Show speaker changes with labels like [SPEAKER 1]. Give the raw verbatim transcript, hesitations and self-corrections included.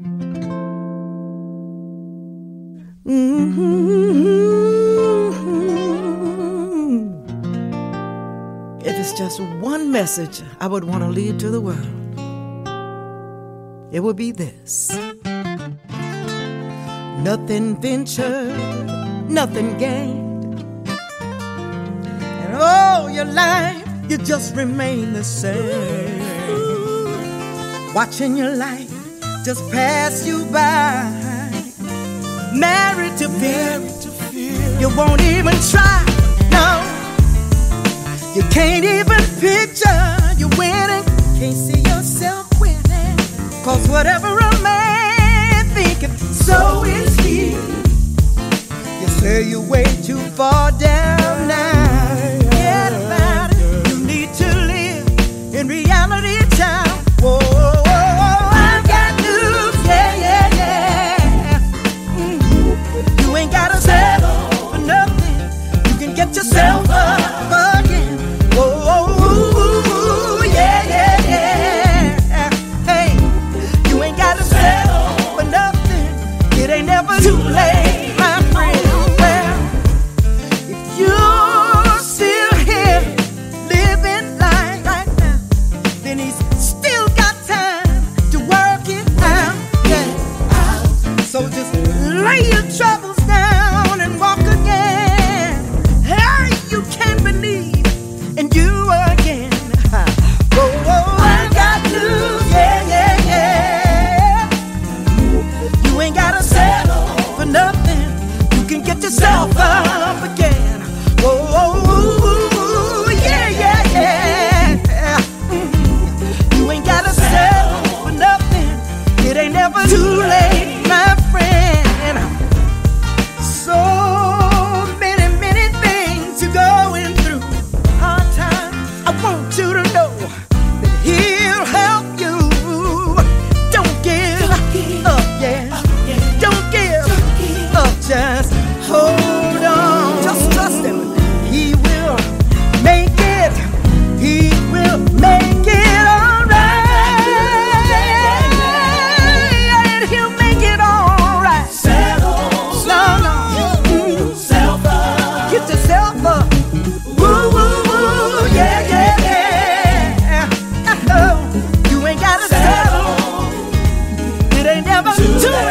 [SPEAKER 1] Mm-hmm. If it's just one message I would want to leave to the world, it would be this: nothing ventured, nothing gained, and all your life you just remain the same, watching your life just pass you by, married to fear. You won't even try, no. You can't even picture you winning. Can't see yourself winning, 'cause whatever a man thinketh, so is he. You say you're way too far down now. Forget about it. You need to live in reality, child. Whoa, whoa, whoa, I've got news, yeah, yeah, yeah. Mm-hmm. You ain't gotta settle for nothing. You can get yourself up again. Whoa, whoa, whoa, yeah, yeah, yeah. Hey, you ain't gotta settle for nothing. It ain't never too late, my friend. Well, if you're still here living life right now, then he's still got time to work it out. Yeah. So just lay your troubles down and walk again. Hey, you can't believe in you again. Whoa, whoa, I got news, yeah, yeah, yeah. You ain't gotta settle for nothing. You can get yourself up again. Whoa, whoa, whoa, yeah, yeah, yeah. Mm-hmm. You ain't gotta settle for nothing. It ain't never too late, my friend. So many, many things you're going through. Hard time. I want you to know that he'll help you. Don't give up, yeah. Don't give up, just hold on. Just trust him. He will make it. He will make it all right. And he'll make it all right. Settle. No, no. Mm. Self up. Get yourself up. Woo, woo, woo. Yeah, yeah, yeah. Oh, you ain't gotta settle. It ain't never too late.